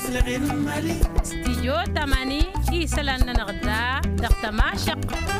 استيجو تماني يسلن نغدا دغت ماشق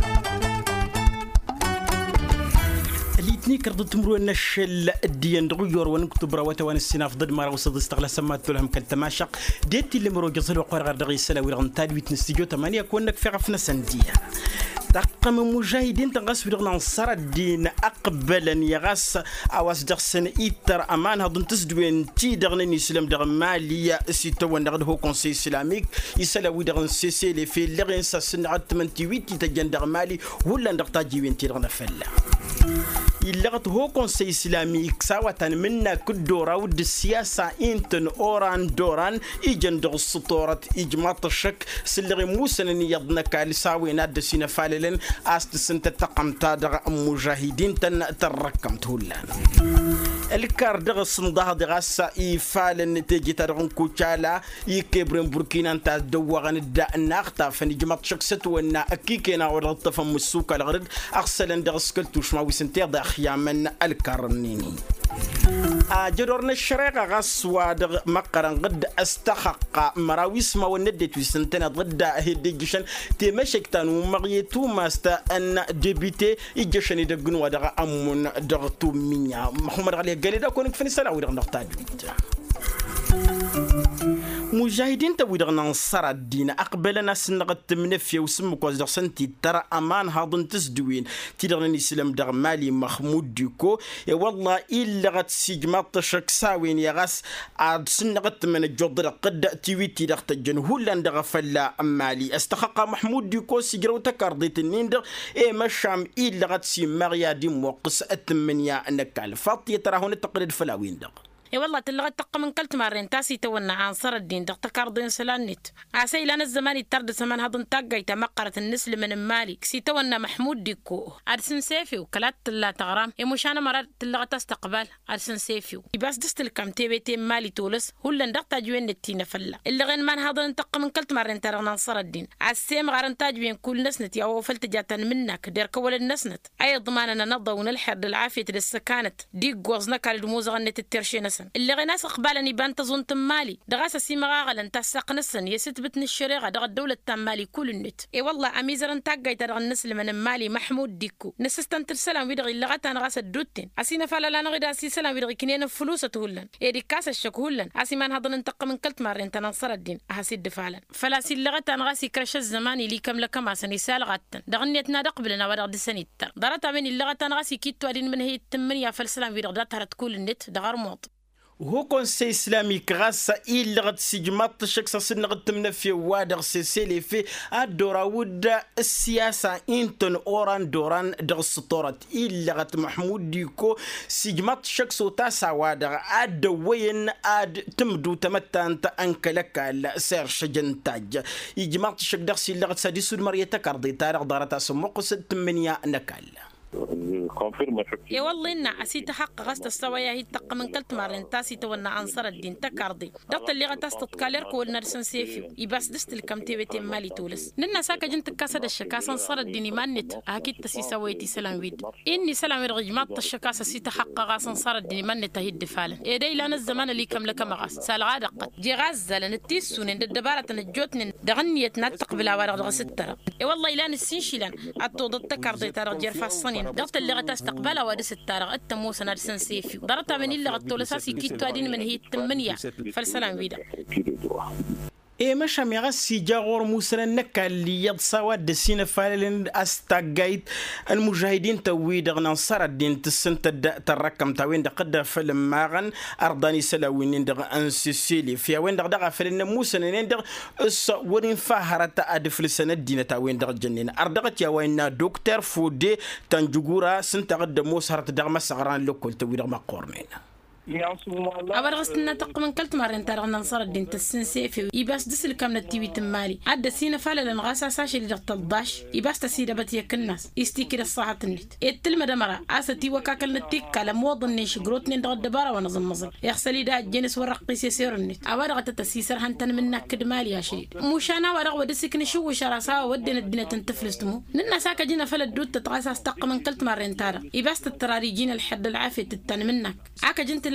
ليتني كرد تمرو النشل الدين دغيور ونكتب روات وان السناف ضد ما وصد استغل سمات لهم كالتماشق ديتي اللي مرو جزل وقر غير دغي سلا ويرغن تاد ويتن استيجو تمانية كونك في غفنا سندية تقم مجاهدين تنغس ودغنا نصر الدين أقبلا يغس أواس دغسن إيتر أمان هضن تسدوين تي دغنين يسلم دغ مالية سيتوان دغن هو كونسي إسلاميك يسلاوي دغن سيسي لي في لغين ساسن عد 88 تجن دغ مالي ولا دغ تاجيوين تي دغنا فلا يلغت هو كونسي إسلاميك ساوة منا كدورا ود السياسة إنتن أوران دوران إيجن دغ السطورة إجماط الشك سلغي موسن يضنك لساوي ناد سينا فاللين أست سنت تقم تادغ مجاهدين تركم تهلان الكار دغ الصندها دغسا إيفالن تيجي تدغن كوشالا يكبرن بوركينا انتا دوغن الداء الناغتا فنجماط شك ستونا أكيكينا ورطفا مسوكا الغرد أغسلن دغ سكلتو شماوي سنتير دا خيامن الكارنيني جدورنا الشريقة غسوا دغ مقرن قد استحق مراويس ما وندت في سنتين ضد هدي جشن تمشك تانو مغيتو ماستا ان ديبيتي يجشن يدغنوا دغ امون دغ تو مينيا محمد علي قال دا كونك فين سلا ودغ نقطه مجاهدين تويدغ نصر الدين أقبلنا سنغت منفيا وسمك وزدغ سنتي ترى أمان هاضن تسدوين تيدغن الإسلام دغ مالي محمود ديكو يا والله إلا غت سيجمات تشك ساوين يا غاس عاد سنغت من الجدر قد تيويتي دغ تجن هولان دغ فلا مالي استحق محمود ديكو سيجرو تكارديت النيندغ إيه مشام إلا غت سي مغيا دي موقس أتمنيا أنك الفاطية ترى هون التقرير فلاوين دغ اي والله تلغت تقمن كلت مارين تاسي تونا عنصر الدين دغتكار دين سلانيت عسى لنا الزمان يترد سمان هضن تاقاي تمقرة النسل من المالي كسي تونا محمود ديكو ارسن سيفي وكلات لا تغرام اي مش انا مرات تلغت استقبال ارسن سيفي يباس دست الكم تي مالي تولس هولن دغتا جوين التينا فلا اللي غين مان هضن تقمن كلت مارين ترى عنصر الدين عسيم غارن تاجبين كل نسنت يا وفلت جاتن منك دير كول النسنت اي ضماننا نضا ونلحر للعافيه للسكانت ديق وزنا كال دموز غنت الترشي نسن اللي غناس قبالني بان تظن تمالي دغاسه سيمغاغل انت سقنسن يستبتن الشريعه دغ الدوله التمالي كل النت اي والله اميزر انت قايت دغ النسل من مالي محمود ديكو نسستن ترسلام ويدغ لغتا نغاس الدوتين اسينا فلا لا نغدا سي سلام ويدغ كنين فلوس تهلن اي دي كاس الشكولن اسيمان هضن انتق من كلت مار انت ننصر الدين احسد فعلا فلا سي لغتا نغاسي كرش الزماني لي كم لكما سني سال غتن دغنيتنا دقبلنا ودغ دسنيت درتا من اللغتا نغاسي كيتو ادين من هي التمنيه فالسلام ويدغ داتها تكون النت دغر موط وهو كونسي إسلامي غاسا إلا غد سيجمات شخص سن غد تمنفي وادغ سيسيلي في الدورا ودا السياسة إنتن أوران دوران دغ السطورة إلا غد محمود ديكو سيجمات شخص تاسع وادغ أدوين تمدو تمتان تأنك لك السير شجن تاج إجمات شخص دغ سيلا غد سادسو المرية تكاردي تارغ دارتا سموق ست منيا نكال يا والله إن أسيت حق غست السوايا هي تق من كلت مارين تاسي تونا عنصر الدين تكاردي دقت اللي غتست تكاليرك والنرسن سيفيو يباس دست الكم تيبتي مالي تولس ننا ساكا جنت كاسد الشكاسة انصر الدين مانت أكيد تسي سويتي سلام ويد إني سلام رجمات الشكاسة سيت حق غاس انصر الدين مانت هيد فعلا إيدي لنا الزمان اللي كم لك مغاس سالغا دقت جي غازة لنتيسون الدبارة نجوتن دغنيت نتق بلا ورغ سترة يا والله إلان السنشلان أتوض تكاردي ترى جرفا الصنين دغت اللي غتستقبلها ودس التارغ التموس نرسن سيفي ضربتها من اللي غتولساسي كيتو ادين من هي التمنية فالسلام بيدا إيه مش هم يغسي جاغور موسى النكا اللي يضسوا الدسين فعلن استقايت المجاهدين تويد غنصر الدين تسنت تركم توين دقد فيلم ماغن أرضاني سلاوين دغ أنسيسيلي في وين دغ فيلم موسى ندغ اس ورين فهرة أدف لسنة الدين توين دغ جنين أردغت يا وين دكتور فودي تنجورا سنت غد موسى هرت دغ مسغران لوكل تويد ما قرنين أول غسلنا تقمن كلت مرين ترى ننصر الدين تسنسيفي يباس دسل كم نتيبي تمالي عد سينا فعلا لنغاسا ساشي اللي دغت الضاش يباس تسيدا بتيك الناس يستيكي الصحة النت التلمة دمرة أستي وكاكل نتيك على موضن نيش جروتني دغت دبارة ونظم مظل يغسلي دا جنس ورقيس يسير النت أول غت تسيسر هنتن منك كدمالي يا شديد مش أنا ورغ ودسك نشو شراسا ودنا الدنيا تنتفلستمو ننا ساكا جينا فلا الدود تتغاسا استقمن كلت مرين ترى يباس تتراري جينا الحد العافية تتن منك عاكا جنت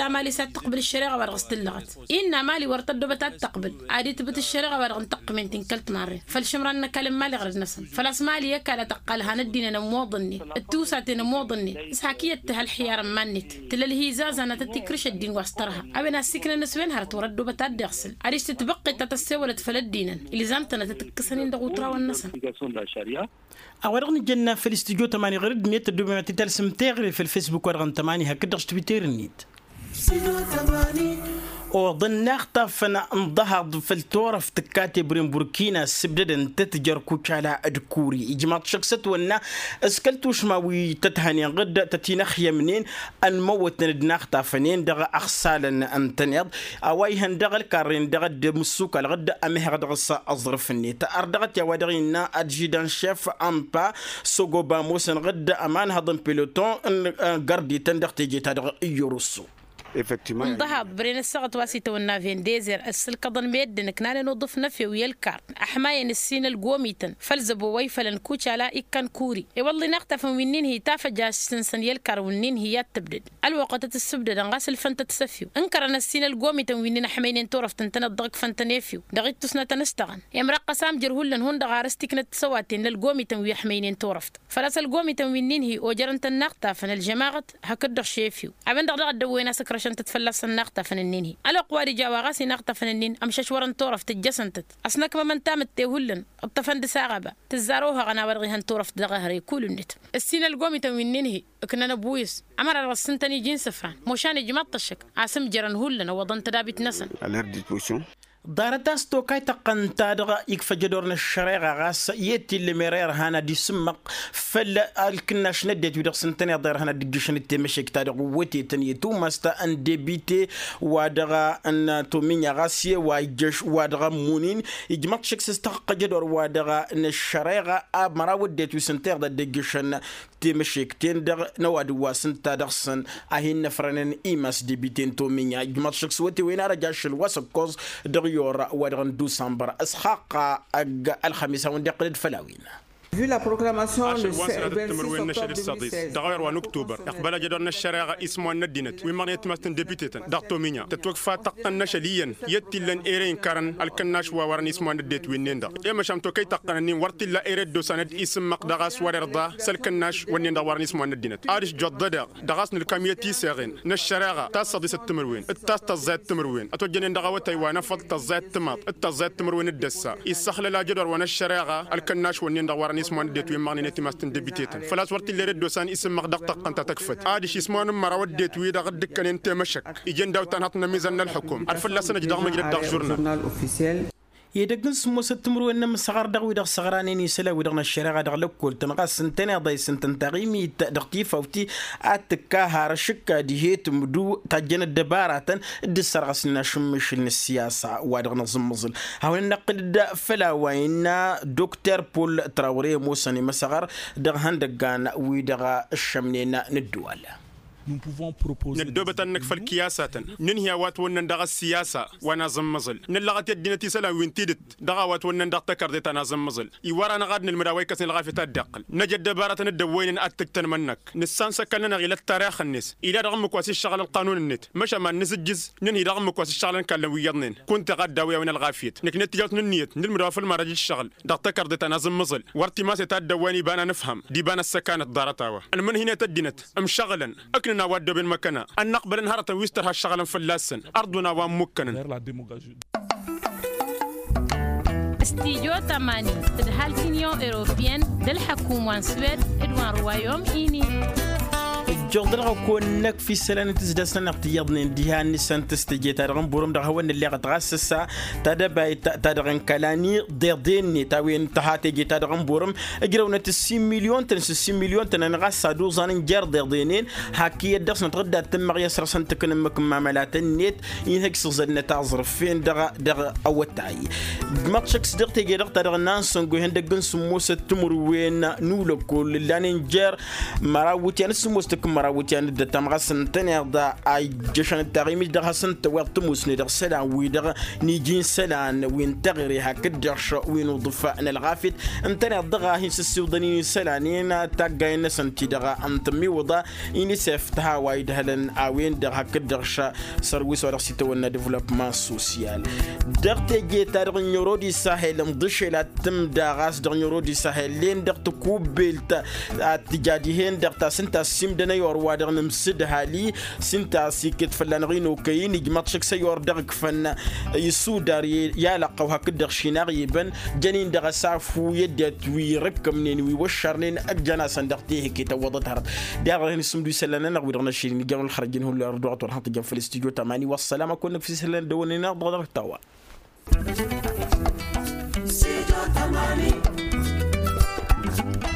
لا مالي ستقبل الشريعة ورغست اللغت إن مالي ورتدو بتتقبل عادي تبت الشريعة ورغن تقمن تنكلت مرة فالشمران كلم مالي غرد نسن فلاس مالي يكالا تقالها ندينا نموضني التوساتي نموضني إسحاكية هالحيار مانت تلالي هي زازانا تتكرش الدين واسترها أبنا السكنة نسوين هرت وردو بتدغسل عاديش تتبقي تتسولت فلدينا اللي زامتنا تتكسنين دغوترا والنسن أورغن جنة في الاستوديو تماني غرد نيت دوما تتلسم تغري في الفيسبوك ورغن تماني هكدرش تويتر النيت وظن اختفنا انضهض في التورف تكاتي برين بوركينا سبدد تتجر كوشالا ادكوري اجماط شخصت ونا اسكلتوش ماوي تتهاني غد تتينخيا منين ان موت ندنا اختفنين دغ اخسالا امتنيض اوايهن دغ الكارين دغ دمسوك الغد امه دغ اظرفني تاردغت يا ودغينا ادجيدان شيف امبا سوغوبا موسن غد امان هضم بيلوتون غاردي تندغ تيجي تدغ يوروسو انضهض برين السقط واسيته والنافين ديزر السلك ضن بيدن كنا نوظف نفي ويلكار أحمايا السين القوميتن فلزبوا ويفلن كوشا لا إكن كوري والله نقطف منين هي تافجا سنسن يلكار ونين هي تبدد الوقت السبدد انغاس الفنت تسفيو انكرنا السين القوميتن ونين حمينين تورف تنتن الضغط فنتنيفيو دغيت تسنة تنستغن يمرق قسام جرهولن هون دغارستك نتسواتين للقوميتن ويحمينين تورفت فلاس القوميتن ونين هي وجرنت النقطة فن الجماعة هكدر شيفيو أبن دغ دوينا سكرش عشان تتفلس النقطة فننين هي الأقواري جاواغاسي نقطة فننين أمشش ورن تورف تجسنتت أصنك ما من تامت تهولن الطفند ساغبة تزاروها غنا ورغيهن تورف دغهري كل النت السين القومي تنين هي كنا نبويس أمر الرسنتني جنسفان موشان جمطشك عسم جرن هولن وضن تدابت نسن دارتاس توكاي تقنتا دغا يكفجدورنا الشريعة غاس يتي اللي مرير هانا دي سمق فل الكناش نديت ودغ سنتني ضير هانا ديجيشن التمشيك تا قوتي تنيتو ماستا ان ديبيتي ودغا ان تومينيا غاسيه وايجش ودغا مونين يجمق شك سستحق جدور ودغا ان الشريعة امرا وديت وسنتير دا ديجيشن تمشيك تندغ نواد واسنتا دغسن اهين نفرنن ايماس ديبيتين تومينيا يجمق شك سوتي وين رجاش الوسكوز دغ يور ودغن دوسمبر اسحاق الخميس وندقلد فلاوين Vu la proclamation le 26 دغير وان اكتوبر اقبل جدورنا الشريعه اسمه الندينت ومرنيت ماستن ديبيتيتن دغتومينيا تتوقف تقن شليا يتلن ايرين كارن الكناش ورن اسمه النديت وينندا اما شمتو كي تقنني ورتلا ايرد دوسند اسم مقدغاس وررضا سلكناش ونندا ورن اسمه الندينت ارش جددا دغاس الكاميتي سيغين الشريعه تصدي التمروين التاستزات تمروين اتوجن دغاو تايوان فض تزات تماط التزات تمروين الدسا يسخل لا جدور وانا الشريعه الكناش ونندا ورن اسمه ديت وي مارني تماستن ديبيتيتن فلاس ورتي لي ريدو سان اسم مقدق تقنت تكفت ادي اسمه مرود ديت وي دغ دكن انت مشك يجن داو تنحطنا ميزان الحكم الفلاس نجدغ مجد دغ جورنال يدقن سمو ستمرو انم صغار دغ ويدغ صغرانين يسلا ويدغنا الشريعه دغ لكل تنقاس سنتين ضي سنتن تغيمي دغتي فوتي اتكا هارشكا ديهيت مدو تجن الدبارات دسرغسنا شمش السياسه ودغنا زمزل هاون نقد فلا وين دكتور بول تراوري موسني مسغر دغ هندغان ويدغ الشمنين ندوال nous pouvons proposer ندوبة نكفل كياسات ننهي وات ونندغ السياسة ونازم مزل نلغت يدنا تسلا وينتيدت دغوات ونندغ تكردت نازم مزل يورانا غادن المراوي كسن الغافة الدقل نجد دبارة ندوين أتكتن منك نسان سكننا غير التاريخ الناس إلى رغم كواسي الشغل القانون النت مش ما نسجز ننهي رغم كواسي الشغل نكلم ويضنين كنت غاد داوية من الغافيت نك نتجاوز ننيت المراوي في المراجع الشغل دغ تكردت نازم مزل ورتي ما ستدواني بانا نفهم دي بانا السكانة دارتاوه المن هنا تدينت مشغلا أكن نود بالمكانة أن نقبل نهارة ويستر هالشغل في اللسن أرضنا ومكنا استيجو تماني تدهال سينيون إيروبيان دل حكومة سويد إدوان روايوم إيني جودرا كونك في سلانة تزدسنا اقتياضن ديهان نسان تستجي تارغن بورم دغوان اللي غتغسسا تدباي تارغن كلاني ديرديني تاوين تهاتي جي تارغن بورم اجرونا 6 مليون تنس 6 مليون تنغسا دوزان جار ديردينين هاكي درسنا تغدا تم يسر سنتكن مكم معاملات النت ينهك سرزنا تعزرفين دغ اوتاي ماتشك صدقتي جي دغ تارغن نانسونغو هندغن سموسه تمروين نولو كل لانين جار مراوتي انا سموستكم مراوتيان د تمغسن تنيدا اي جشن التغيمي د حسن توقت مسند سلا ويدغ نيجين سلان وين تغري هكدرش وين وضفاء الغافت انتنا دغا هي السوداني سلانين تاغاين سنتي دغا انتمي وضا اني سفتها وايد هلن اوين دغ هكدرش سرويس ورسي تونا ديفلوبمون سوسيال دغتي جي تارغ نيورو دي ساحل مدشلا تم دغاس دغ نيورو دي ساحل لين دغت كوبلت اتجادي هين دغتا سنتا سيم دنا يور وادغ نمسد هالي سنتا سيكت فلانغينو كاين يجمطشك سيور دغ فن يسوداري يا لقوا هكدغ شيناغيبن جنين دغ سافو يدت ويركم نين ويوشرنين اجنا صندقتي كي توضتها دغ هن سمدو سلنا نغودنا شيرين جام الخرجين هو الردوع طول حط جام في الاستوديو 8 والسلام كنا في سلنا دوننا ضغط توا استوديو 8